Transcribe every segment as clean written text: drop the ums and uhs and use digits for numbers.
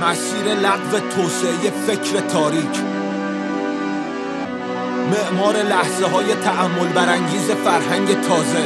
مسیر لغو توسعه فکر تاریک، معمار لحظه های تأمل برانگیز فرهنگ تازه.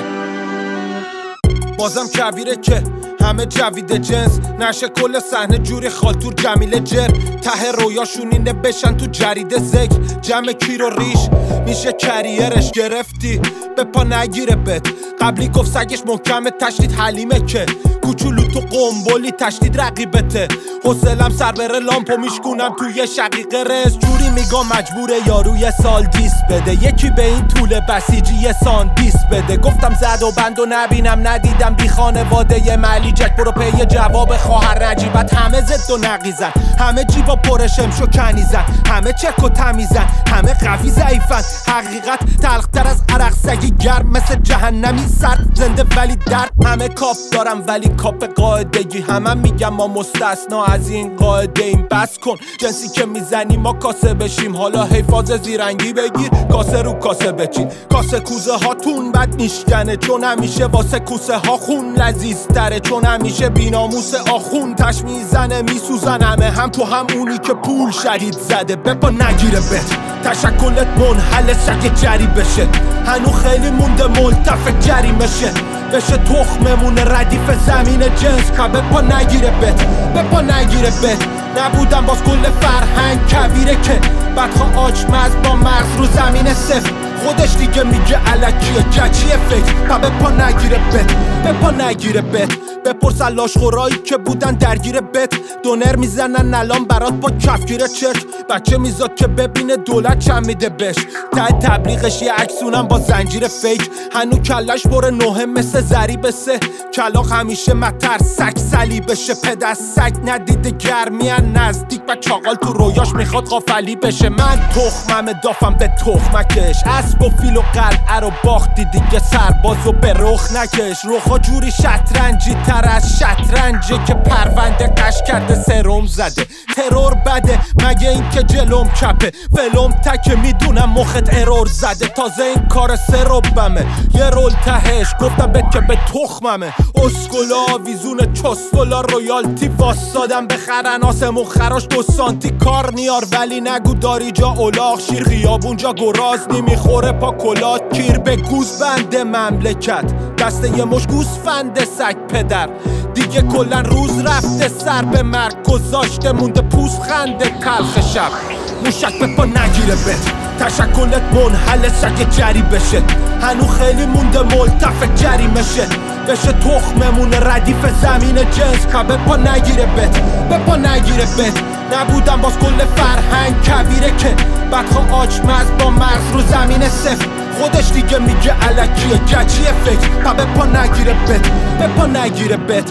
بازم کویره که همه جوید جنس نشه، کل صحنه جوری خالتور جمیله جر. ته رویاشون اینه بشن تو جریده ذکر، جمع کیر و ریش میشه کریرش. گرفتی به پا نگیره بت، قبلی گفت سگش محکمه تشدید حلیمه که کوچولو تو قنبلی تشدید رقیبته. حوصلم سر بره لامپو میشکونم توی شقیقه رس. جوری میگم مجبوره یارو یه سال دیس بده، یکی به این طول بسیجی یه ساندیس بده. گفتم زد و بند و نبینم ندیدم بی خانواده ی ملی جک. برو پی جواب خواهر نجیبت، همه زد و نقیزن، همه جیبا پر شمش و کنیزن، همه چک و تمیزن، همه قوی ضعیفن. حقیقت تلختر از عرق سگی گرم، مثل جهنمی سرد زنده ولی درد. همه کاپ دارم ولی کاپ قاعدگی، همه میگم ما مستثنا از این قاعده ایم. بس کن جنسی که میزنی ما کاسه بشیم، حالا حفاظ زیرنگی بگیر کاسه رو کاسه بچین. کاسه کوزه هاتون بد میشکنه، چون همیشه واسه کوسه ها خون لذیذ تره. چون همیشه بیناموس آخون تش میزنه میسوزن، همه هم تو هم اونی که پول شدید زده. بپا نگیره بت، تشکلت منحل سگ جری بشه. هنو خیلی مونده ملتف جریمه شه، بشه تخممونه ردیف زمین جنس. بپا نگیره بت، بپا نگیره بت. نبودم باز کل فرهنگ کویره که بدخوا آچمز با مغز رو زمین صفر. خودش دیگه میگه الکیه گچیه فکر. بپا نگیره بت، بپا نگیره بت. بپرس لاشخورایی که بودن درگیر بت، دونر میزنن الان برات با کفگیر چک. بچه میزاد که ببینه دولت چند میده بش، ته تبلیغش یه عکسونم با زنجیر فیک. هنو کلش بره نوه مثل ضریب سه، کلاق همیشه متر سگ سلی بشه. پدر سگ ندیده گرمی نزدیک و چاقال تو رویاش میخواد غافلی بشه. من تخمم دافم به تخمکش، اسب و فیل و قلعه رو باختی دیگه سربازو به رخ نکش. رخا جوری شطرنجی تر از شطرنجه که پرونده قش کرده سرم زده. ترور بده مگه این که جلوم چپه، ولوم تکه میدونم مخت ارور زده. تازه این کار سربمه یه رول تهش، گفتم بهت که به تخممه. اسکولا ویزون چستولا رویالتی واسادم به خرناسم و خراش 2 سانتی کار نیار. ولی نگو داری جا اولاغ شیر، خیابون جا گراز نمیخوره پا کلات کیر. به گوز بنده مملکت دست یه مش گوسفند سگ پدر. دیگه کلن روز رفته سر به مرگ گذاشته، مونده پوست خنده تلخ شب. موشک بپا نگیره بت، تشکلت منحل سگ جری بشه. هنو خیلی مونده ملتف جریمه شه، بشه تخممونه ردیف زمین جنس. بپا نگیره بت، بپا نگیره بت. نبودم باز کل فرهنگ کویره که بدخوا آچمز با مغز رو زمین صفر. خودش دیگه میگه الکیه گچیه فکر. بپا نگیره بت، بپا نگیره بت.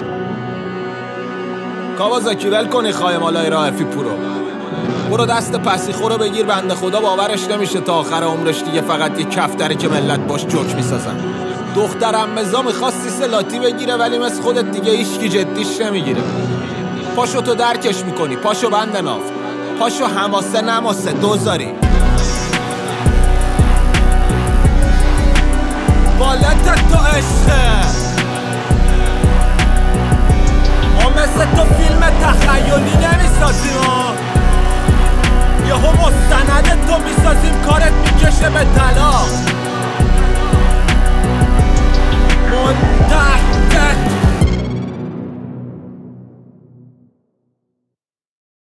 کاوازاکی ول کنی خایمالای رائفی پورو، برو دست پسی خورو بگیر. بنده خدا باورش نمیشه تا آخر عمرش دیگه فقط یه کفتره که ملت باش جوک میسازن. دخترم مزا میخواستی سلاتی بگیره ولی مثل خودت دیگه هیچکی جدیش نمیگیره. پاشو تو درکش میکنی، پاشو بند ناف، پاشو حماسه نماسه دوزاری. بالتت تو عشقه